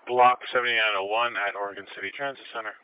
Block 7901 at Oregon City Transit Center.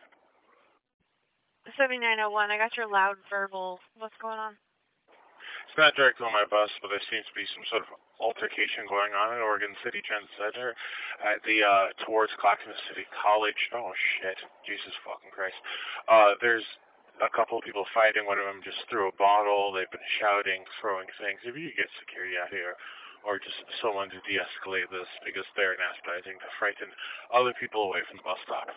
7901, I got your loud verbal. What's going on? It's not directly on my bus, but there seems to be some sort of altercation going on at Oregon City Transit Center at the, towards Clackamas City College. Oh, shit. Jesus fucking Christ. There's a couple of people fighting. One of them just threw a bottle. They've been shouting, throwing things. If you could get security out here, or just someone to de-escalate this, because they're anesthetizing to frighten other people away from the bus stop.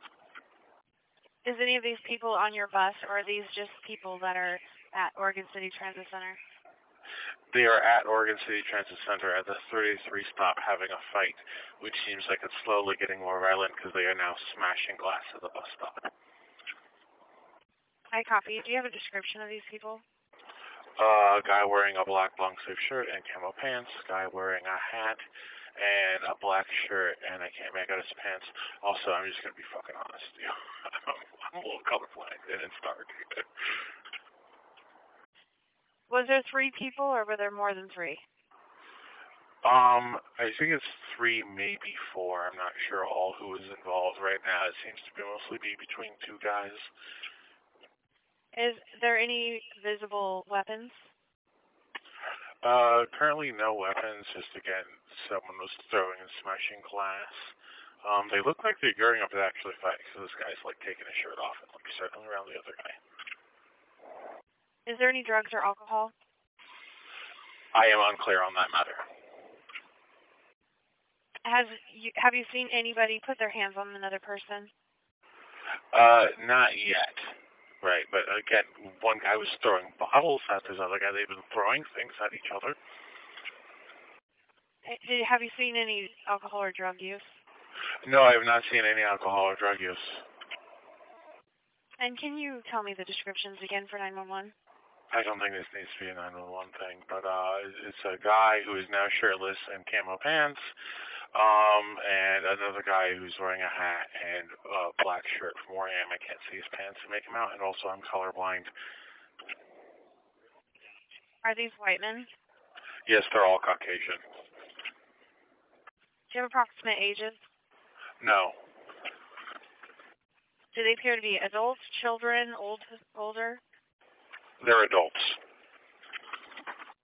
Is any of these people on your bus, or are these just people that are at Oregon City Transit Center? They are at Oregon City Transit Center at the 33 stop having a fight, which seems like it's slowly getting more violent because they are now smashing glass at the bus stop. I copy. Do you have a description of these people? A guy wearing a black long sleeve shirt and camo pants, guy wearing a hat and a black shirt, and I can't make out his pants. Also, I'm just going to be fucking honest with you. I'm a little colorblind, and it's dark. Was there 3 people, or were there more than 3? I think it's 3, maybe 4. I'm not sure all who is involved right now. It seems to be mostly between 2 guys. Is there any visible weapons? Currently no weapons, just again, someone was throwing and smashing glass. They look like they're gearing up to actually fight, so this guy's like taking his shirt off and like circling around the other guy. Is there any drugs or alcohol? I am unclear on that matter. Have you seen anybody put their hands on another person? Not yet. Right, but again, one guy was throwing bottles at this other guy. They've been throwing things at each other. Have you seen any alcohol or drug use? No, I have not seen any alcohol or drug use. And can you tell me the descriptions again for 911? I don't think this needs to be a 911 thing, but it's a guy who is now shirtless and camo pants, and another guy who's wearing a hat and a black shirt. From where I am, I can't see his pants to make him out, and also I'm colorblind. Are these white men? Yes, they're all Caucasian. Do you have approximate ages? No. Do they appear to be adults, children, older? They're adults.